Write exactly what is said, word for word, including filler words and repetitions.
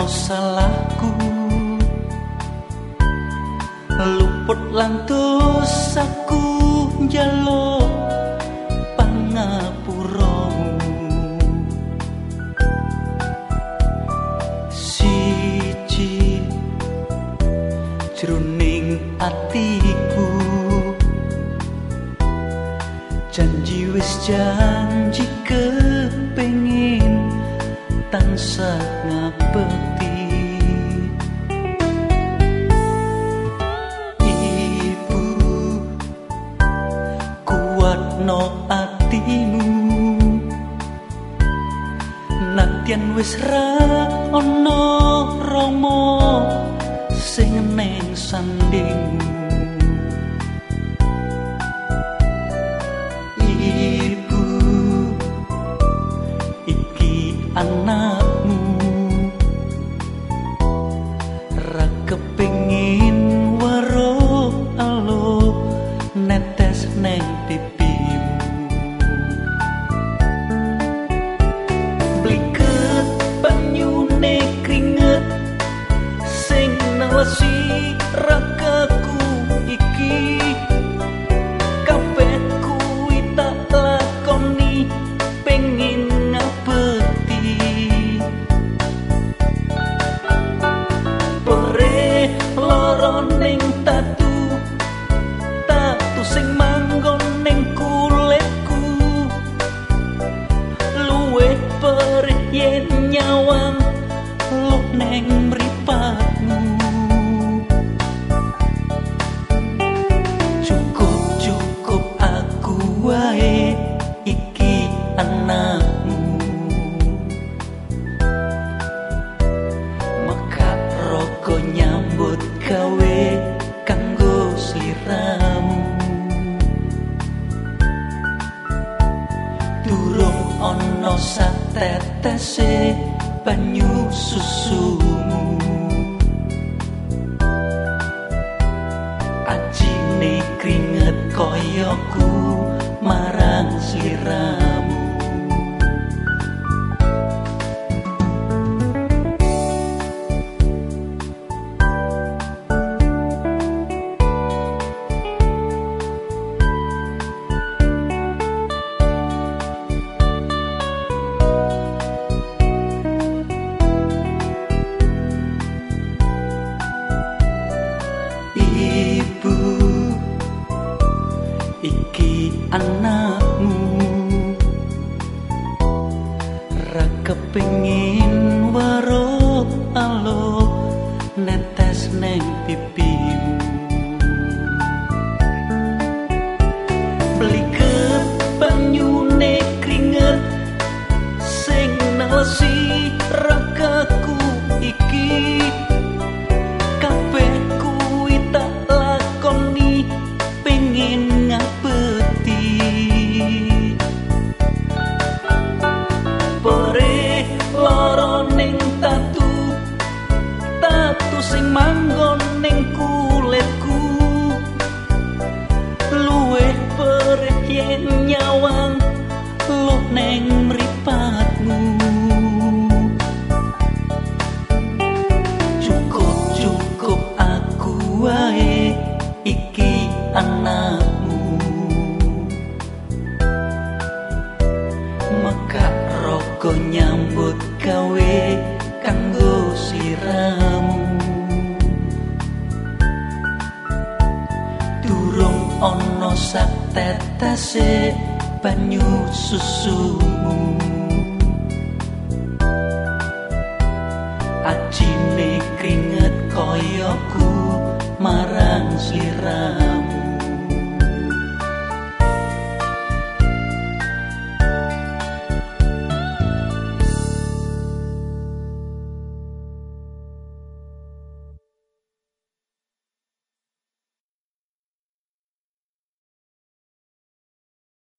ana salahku luput lan dosaku njaluk pangapuramu siji jroning atiku janji wis janji kepengin tansah ngabekti ibu kuatno atimu nadyan wis ra ana rama sing neng sandingmu ibu iki anakmu ra kepengin weruh alo netes neng pipimu bliket banyune kringet sing nelesi ragaku iki kabeh kuwi tak lakoni pengin ngabekti pore lara ning tatu tatu sing manggon ning kulitku luwih perih yen nyawang luh ning mripatmu cukup-cukup aku wae iki anakmu mekak rogo nyambut gawe kanggo sliramu durung ana satetese banyu susumu ajine kringet koyoku marang sliramu ibu iki anakmu ra kepengin weruh alo netes neng pipimu bliket banyune kringet sing nelesi ragaku iki kabeh kuwi tak lakoni pengin ngabekti pore lara ning tatu tatu sing manggon ning kulitku luwih perih yen nyawang luh ning mripatmu cukup-cukup aku wae iki anakmu mekak rogo nyambut gawe kanggo sliramu durung ana satetese banyu susumu ajine kringet koyoku marang sliramu